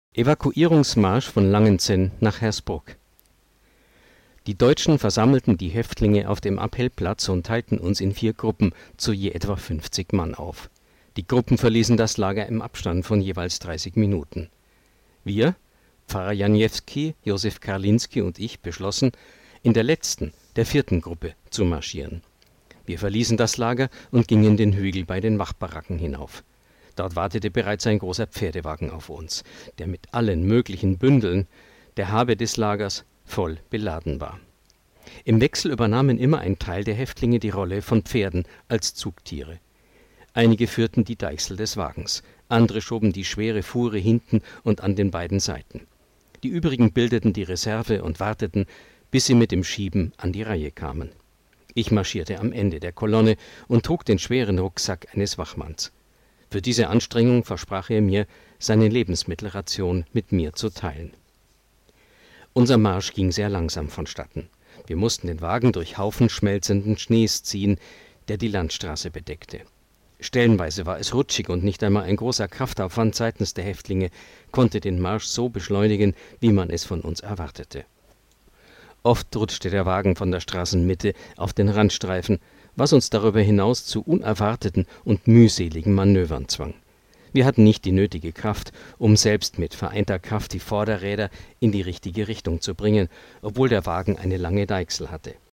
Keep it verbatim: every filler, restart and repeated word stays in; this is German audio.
Evakuierungsmarsch von Langenzenn nach Hersbruck. Die Deutschen versammelten die Häftlinge auf dem Appellplatz und teilten uns in vier Gruppen zu je etwa fünfzig Mann auf. Die Gruppen verließen das Lager im Abstand von jeweils dreißig Minuten. Wir, Pfarrer Janiewski, Josef Karlinski und ich, beschlossen, in der letzten, der vierten Gruppe zu marschieren. Wir verließen das Lager und gingen den Hügel bei den Wachbaracken hinauf. Dort wartete bereits ein großer Pferdewagen auf uns, der mit allen möglichen Bündeln, der Habe des Lagers, voll beladen war. Im Wechsel übernahmen immer ein Teil der Häftlinge die Rolle von Pferden als Zugtiere. Einige führten die Deichsel des Wagens, andere schoben die schwere Fuhre hinten und an den beiden Seiten. Die übrigen bildeten die Reserve und warteten, bis sie mit dem Schieben an die Reihe kamen. Ich marschierte am Ende der Kolonne und trug den schweren Rucksack eines Wachmanns. Für diese Anstrengung versprach er mir, seine Lebensmittelration mit mir zu teilen. Unser Marsch ging sehr langsam vonstatten. Wir mussten den Wagen durch Haufen schmelzenden Schnees ziehen, der die Landstraße bedeckte. Stellenweise war es rutschig und nicht einmal ein großer Kraftaufwand seitens der Häftlinge konnte den Marsch so beschleunigen, wie man es von uns erwartete. Oft rutschte der Wagen von der Straßenmitte auf den Randstreifen, was uns darüber hinaus zu unerwarteten und mühseligen Manövern zwang. Wir hatten nicht die nötige Kraft, um selbst mit vereinter Kraft die Vorderräder in die richtige Richtung zu bringen, obwohl der Wagen eine lange Deichsel hatte.